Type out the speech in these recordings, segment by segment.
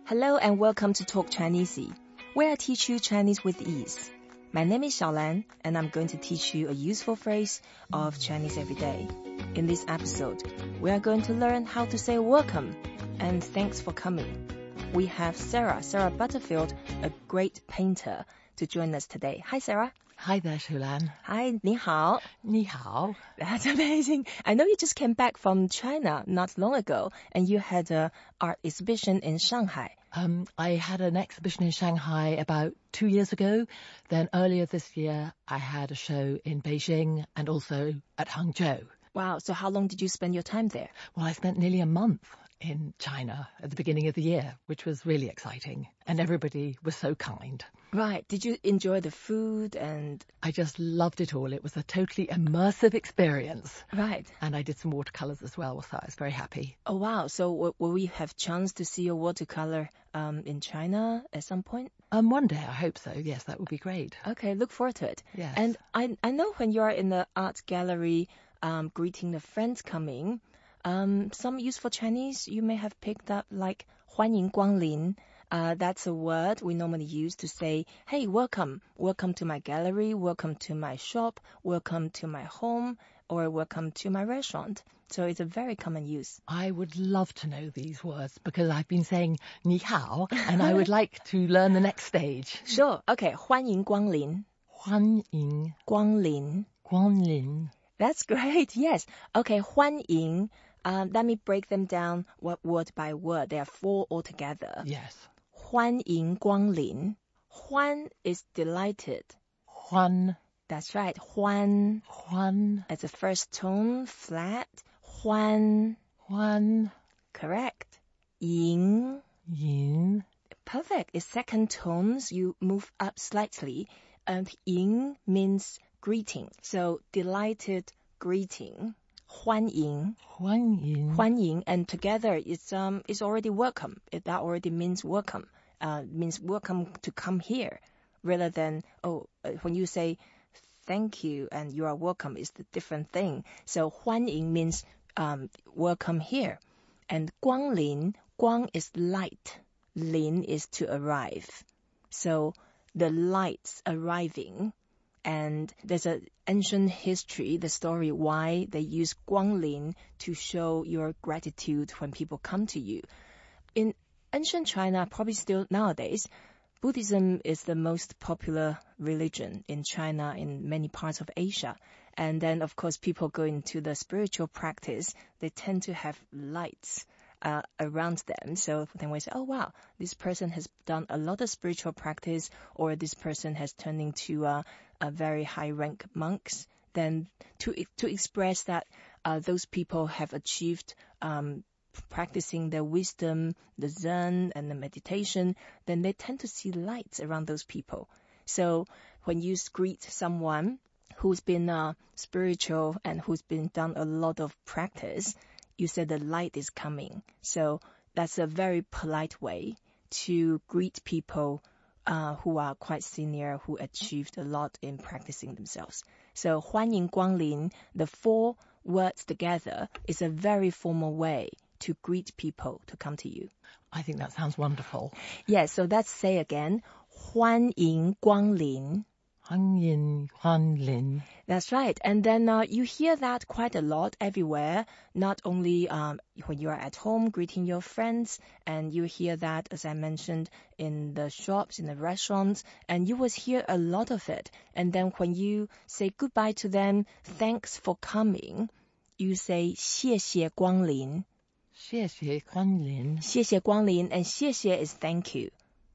Hello and welcome to Talk Chinesey, where I teach you Chinese with ease. My name is Xiaolan, and I'm going to teach you a useful phrase of Chinese every day. In this episode, we are going to learn how to say welcome and thanks for coming. We have Sarah Butterfield, a great painter, to join us today. Hi, Sarah. Hi there, Xiaolan. Hi, 你好. 你好. That's amazing. I know you just came back from China not long ago, and you had an art exhibition in Shanghai. I had an exhibition in Shanghai about 2 years ago. Then earlier this year, I had a show in Beijing and also at Hangzhou. Wow. So how long did you spend your time there? Well, I spent nearly a month in China at the beginning of the year, which was really exciting. And everybody was so kind. Right. Did you enjoy the food and... I just loved it all. It was a totally immersive experience. Right. And I did some watercolors as well, so I was very happy. Oh, wow. So will we have chance to see your watercolor in China at some point? One day, I hope so. Yes, that would be great. Okay, look forward to it. Yes. And I know when you're in the art gallery greeting the friends coming, some useful Chinese you may have picked up like 欢迎光临. That's a word we normally use to say, hey, welcome to my gallery, welcome to my shop, welcome to my home, or welcome to my restaurant. So it's a very common use. I would love to know these words because I've been saying 你好 and I would like to learn the next stage. Sure. Okay. 欢迎光临. 欢迎光临. 光临. That's great. Yes. Okay. 欢迎. Let me break them down word by word. There are 4 altogether. Yes. 欢迎光临. 欢 is delighted. 欢. That's right. 欢. 欢. As a first tone, flat. 欢. 欢. Correct. 迎. 迎. Perfect. It's second tones. You move up slightly. And 迎means greeting. So delighted greeting. 欢迎. 欢迎. 欢迎. And together it's already welcome. That already means welcome. Means welcome to come here. Rather than, when you say thank you and you are welcome, it's a different thing. So 欢迎 means welcome here. And 光临, 光is light. 临 is to arrive. So the lights arriving. And there's an ancient history, the story why they use 光临 to show your gratitude when people come to you. In ancient China, probably still nowadays, Buddhism is the most popular religion in China, in many parts of Asia. And then, of course, people go into the spiritual practice. They tend to have lights around them. So then we say, oh, wow, this person has done a lot of spiritual practice, or this person has turned into a very high-rank monks. Then to express that those people have achieved practicing their wisdom, the Zen, and the meditation, then they tend to see lights around those people. So when you greet someone who's been spiritual and who's been done a lot of practice, you said the light is coming. So that's a very polite way to greet people who are quite senior, who achieved a lot in practicing themselves. So 欢迎光临, the 4 words together, is a very formal way to greet people to come to you. I think that sounds wonderful. Yes, so let's say again, 欢迎光临. 欢迎光临. That's right. And then you hear that quite a lot everywhere, not only when you are at home greeting your friends, and you hear that, as I mentioned, in the shops, in the restaurants, and you will hear a lot of it. And then when you say goodbye to them, thanks for coming, you say 谢谢光临. 谢谢光临. 谢谢光临, and 谢谢 is thank you.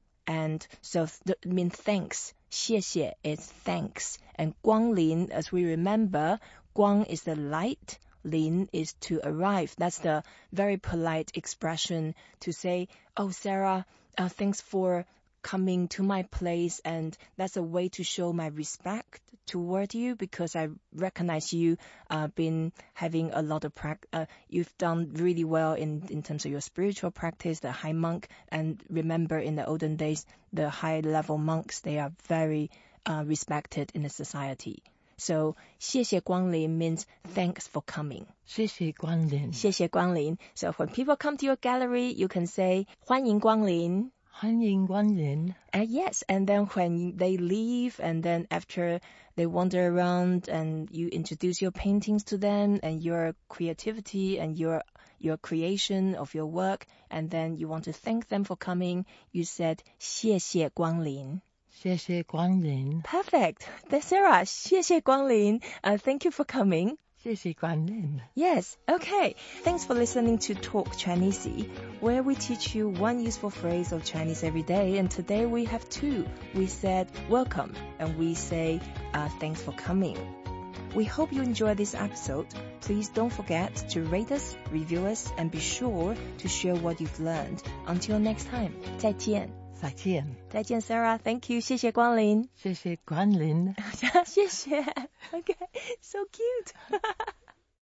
And so mean thanks. 谢谢 is thanks. And 光临, as we remember, 光is the light, 临 is to arrive. That's the very polite expression to say, oh, Sarah, thanks for coming to my place. And that's a way to show my respect toward you, because I recognize you been having a lot of practice. You've done really well in terms of your spiritual practice, the high monk. And remember, in the olden days, the high level monks, they are very respected in the society. So 谢谢光临 means thanks for coming. 谢谢光临。 谢谢光临. So when people come to your gallery, you can say 欢迎光临. 欢迎光临. Yes, and then when they leave, and then after they wander around and you introduce your paintings to them and your creativity and your creation of your work, and then you want to thank them for coming, you said 谢谢光临. 谢谢光临. Perfect. Then Sarah, 谢谢光临. Thank you for coming. 谢谢光临. Yes, okay. Thanks for listening to Talk Chinesey, where we teach you one useful phrase of Chinese every day. And today we have two. We said welcome, and we say thanks for coming. We hope you enjoy this episode. Please don't forget to rate us, review us, and be sure to share what you've learned. Until next time, 再见. 再见. 再见 Sarah. Thank you. 谢谢光临. 谢谢光临. 谢谢. Okay, so cute.